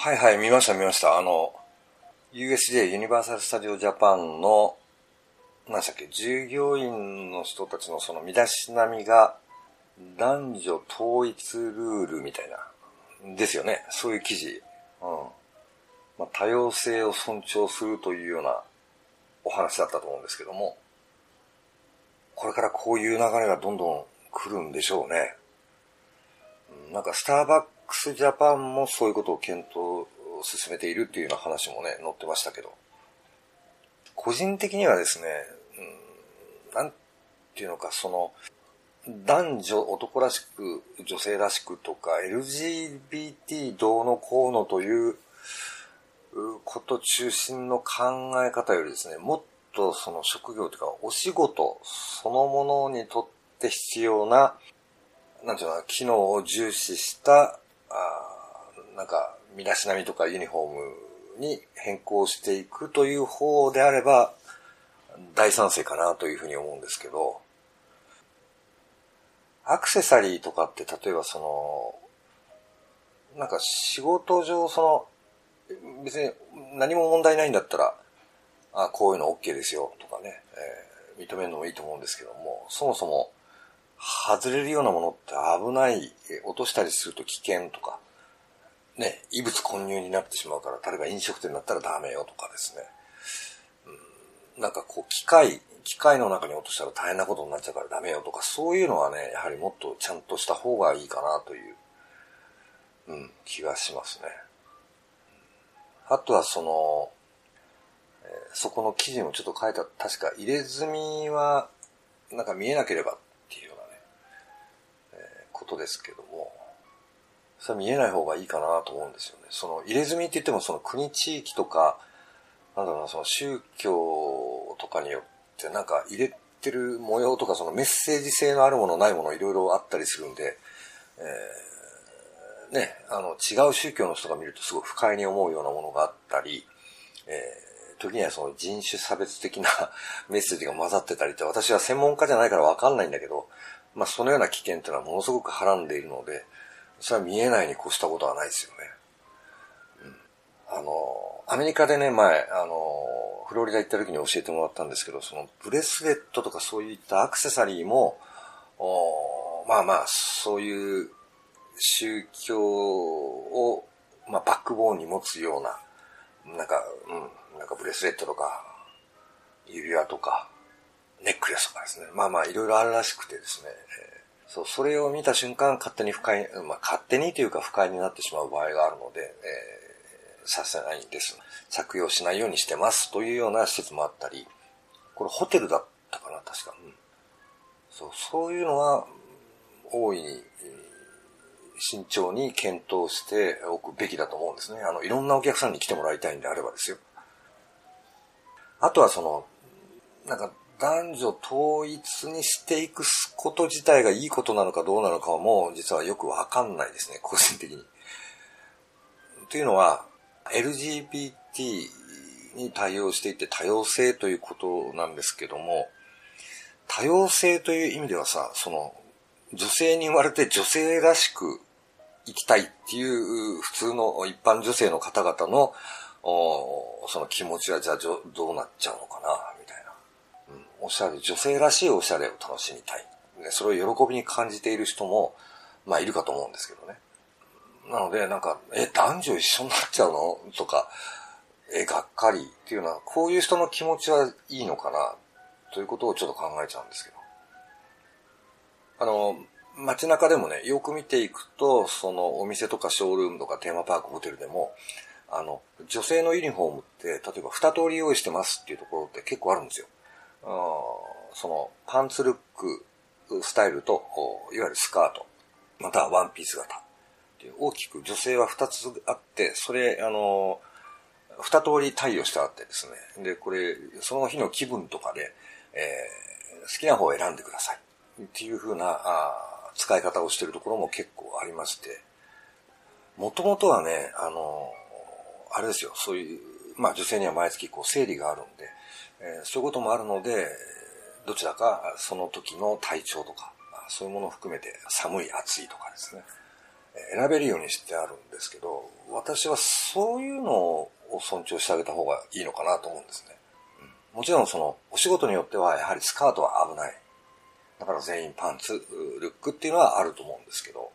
はいはい、見ました見ました。USJ、ユニバーサル・スタジオ・ジャパンの、何でしたっけ、従業員の人たちのその身だしなみが、男女統一ルールみたいな、ですよね。そういう記事。うん。まあ、多様性を尊重するというようなお話だったと思うんですけども、これからこういう流れがどんどん来るんでしょうね。なんかスターバックスジャパンもそういうことを検討を進めているっていうような話もね、載ってましたけど。個人的にはですね、なんていうのか、男女男らしく女性らしくとか LGBT どうのこうのということ中心の考え方よりですね、もっとその職業というかお仕事そのものにとって必要な、なんていうのかな、機能を重視したなんか身だしなみとかユニフォームに変更していくという方であれば大賛成かなというふうに思うんですけど、アクセサリーとかって例えばなんか仕事上別に何も問題ないんだったら、こういうの OK ですよとかね、認めるのもいいと思うんですけども、そもそも外れるようなものって危ない、落としたりすると危険とか、ね、異物混入になってしまうから、例えば飲食店だったらダメよとかですね。なんかこう機械の中に落としたら大変なことになっちゃうからダメよとか、そういうのはね、やはりもっとちゃんとした方がいいかなという、気がしますね。あとはそこの記事にもちょっと書いた、確か入れ墨はなんか見えなければっていうようなね、ことですけども、それは見えない方がいいかなと思うんですよね。その入れ墨って言ってもその国地域とか、なんだろうな、その宗教とかによってなんか入れてる模様とかそのメッセージ性のあるものないものいろいろあったりするんで、違う宗教の人が見るとすごく不快に思うようなものがあったり、時にはその人種差別的なメッセージが混ざってたりって、私は専門家じゃないからわかんないんだけど、まあそのような危険っていうのはものすごくはらんでいるので、それは見えないに越したことはないですよね。アメリカでね、前、フロリダ行った時に教えてもらったんですけど、そのブレスレットとかそういったアクセサリーも、まあまあ、そういう宗教を、まあ、バックボーンに持つような、なんかブレスレットとか、指輪とか、ネックレスとかですね。まあまあ、いろいろあるらしくてですね。それを見た瞬間、勝手に不快、勝手にというか不快になってしまう場合があるので、させないんです。着用しないようにしてますというような施設もあったり、これホテルだったかな、確か。そういうのは、大いに、慎重に検討しておくべきだと思うんですね。いろんなお客さんに来てもらいたいんであればですよ。あとはなんか男女統一にしていくこと自体がいいことなのかどうなのかはもう実はよくわかんないですね、個人的に。というのは、LGBT に対応していて多様性ということなんですけども、多様性という意味ではさ、女性に生まれて女性らしく生きたいっていう普通の一般女性の方々のその気持ちはじゃあどうなっちゃうのかなみたいな、おしゃれ、女性らしいおしゃれを楽しみたい、それを喜びに感じている人もまあいるかと思うんですけどね。なのでなんか男女一緒になっちゃうのとか、がっかりっていうのはこういう人の気持ちはいいのかなということをちょっと考えちゃうんですけど、街中でもね、よく見ていくと、お店とかショールームとかテーマパーク、ホテルでも、女性のユニフォームって、例えば2通り用意してますっていうところって結構あるんですよ。パンツルックスタイルと、いわゆるスカート、またはワンピース型。大きく女性は2つあって、それ、2通り対応してあってですね。で、これ、その日の気分とかで、好きな方を選んでください。っていう風な使い方をしているところも結構ありまして、もともとはね、あれですよ、そういう、まあ女性には毎月生理があるんで、そういうこともあるので、どちらかその時の体調とか、そういうものを含めて寒い暑いとかですね、選べるようにしてあるんですけど、 私はそういうのを尊重してあげた方がいいのかなと思うんですね。もちろんお仕事によってはやはりスカートは危ない。だから全員パンツ、ルックっていうのはあると思うんですけど、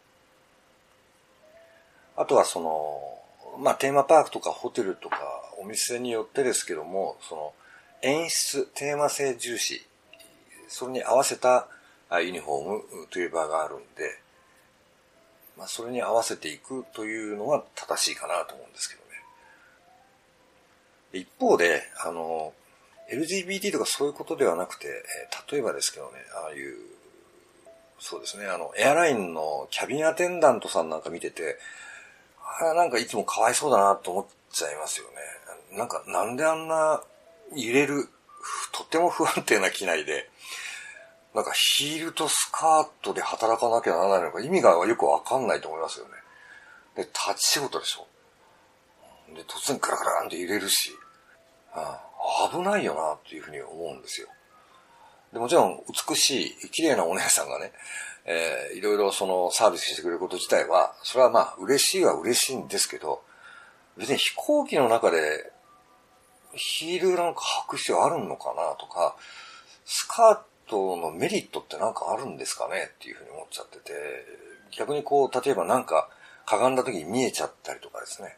あとはテーマパークとかホテルとかお店によってですけども、演出、テーマ性重視、それに合わせたユニフォームという場があるんで、それに合わせていくというのは正しいかなと思うんですけどね。一方で、LGBT とかそういうことではなくて、例えばですけどね、ああいう、そうですね、エアラインのキャビンアテンダントさんなんか見てて、あれはなんかいつもかわいそうだなと思っちゃいますよね。なんであんな揺れる、とっても不安定な機内で、ヒールとスカートで働かなきゃならないのか意味がよくわかんないと思いますよね。で、立ち仕事でしょ。で、突然ガラガランって揺れるし、危ないよなっていうふうに思うんですよ。で、もちろん美しい、綺麗なお姉さんがね、いろいろサービスしてくれること自体は、それは嬉しいは嬉しいんですけど、別に飛行機の中でヒールなんか履く必要あるのかなとか、スカートのメリットってなんかあるんですかねっていうふうに思っちゃってて、逆に例えばかがんだ時に見えちゃったりとかですね、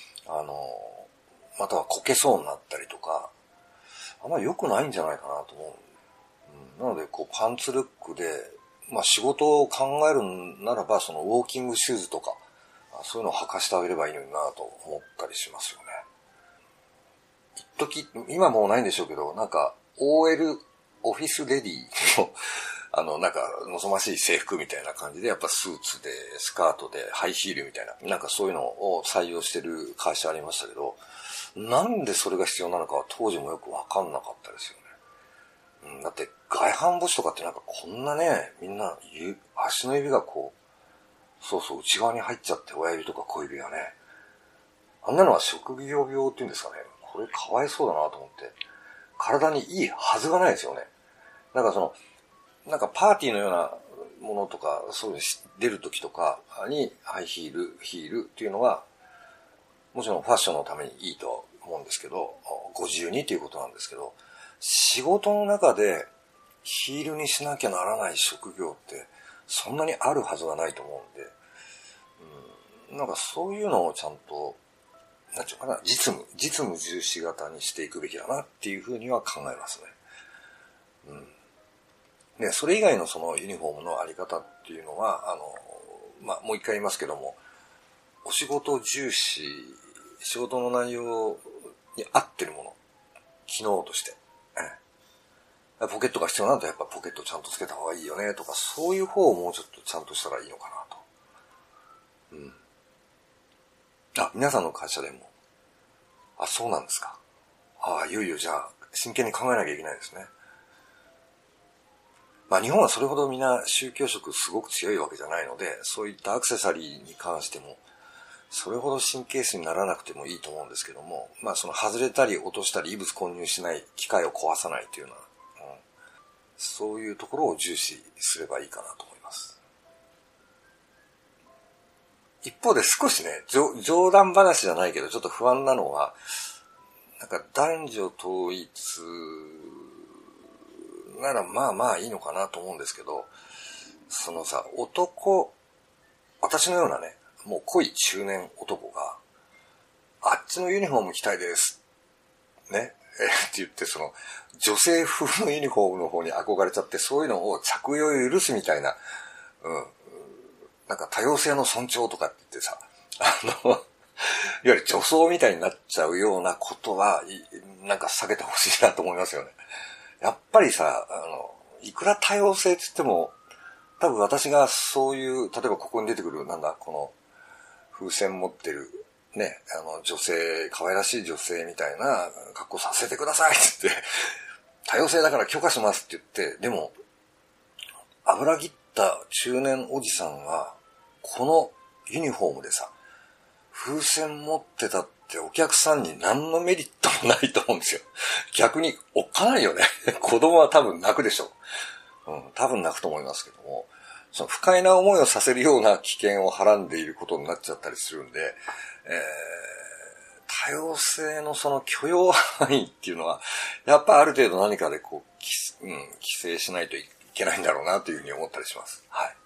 またはこけそうになったりとか、あんまり良くないんじゃないかなと思う。なので、パンツルックで、仕事を考えるならば、ウォーキングシューズとか、そういうのを履かしてあげればいいのになと思ったりしますよね。一時、今もうないんでしょうけど、OL、オフィスレディの、望ましい制服みたいな感じで、やっぱスーツで、スカートで、ハイヒールみたいな、そういうのを採用してる会社ありましたけど、なんでそれが必要なのかは当時もよくわかんなかったですよね。だって外反母趾とかってこんなね、みんな足の指が内側に入っちゃって親指とか小指がね、あんなのは職業病っていうんですかね、これかわいそうだなと思って、体にいいはずがないですよね。パーティーのようなものとか、そういうの出るときとかにハイヒールっていうのは、もちろんファッションのためにいいと思うんですけど、ご自由にということなんですけど、仕事の中でヒールにしなきゃならない職業ってそんなにあるはずがないと思うんで、そういうのをちゃんと、なんていうかな、実務重視型にしていくべきだなっていうふうには考えますね。それ以外のユニフォームのあり方っていうのは、もう一回言いますけども、お仕事重視、仕事の内容に合ってるもの、機能として、ポケットが必要なんだやっぱポケットちゃんとつけた方がいいよねとか、そういう方をもうちょっとちゃんとしたらいいのかなと。皆さんの会社でも、そうなんですか。いよいよじゃあ、真剣に考えなきゃいけないですね。日本はそれほどみんな宗教色すごく強いわけじゃないので、そういったアクセサリーに関しても、それほど神経質にならなくてもいいと思うんですけども、外れたり落としたり異物混入しない、機械を壊さないというような、そういうところを重視すればいいかなと思います。一方で少しね、冗談話じゃないけどちょっと不安なのは、男女統一ならいいのかなと思うんですけど、私のようなね、もう濃い中年男が、あっちのユニフォーム着たいです。ね。って言って、女性風のユニフォームの方に憧れちゃって、そういうのを着用を許すみたいな、多様性の尊重とかって言ってさ、いわゆる女装みたいになっちゃうようなことは、避けてほしいなと思いますよね。やっぱりさ、いくら多様性って言っても、多分私がそういう、例えばここに出てくる、この風船持ってる、ね、女性、可愛らしい女性みたいな格好させてくださいって言って、多様性だから許可しますって言って、でも、油切った中年おじさんが、このユニフォームでさ、風船持ってたってお客さんに何のメリットもないと思うんですよ。逆におっかないよね。子供は多分泣くでしょう。多分泣くと思いますけども、 その不快な思いをさせるような危険をはらんでいることになっちゃったりするんで、多様性のその許容範囲っていうのは、やっぱある程度何かでこう、規制しないといけないんだろうなというふうに思ったりします。はい。